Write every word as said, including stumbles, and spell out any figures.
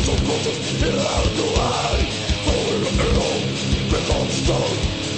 He led the way, falling ill, become stone.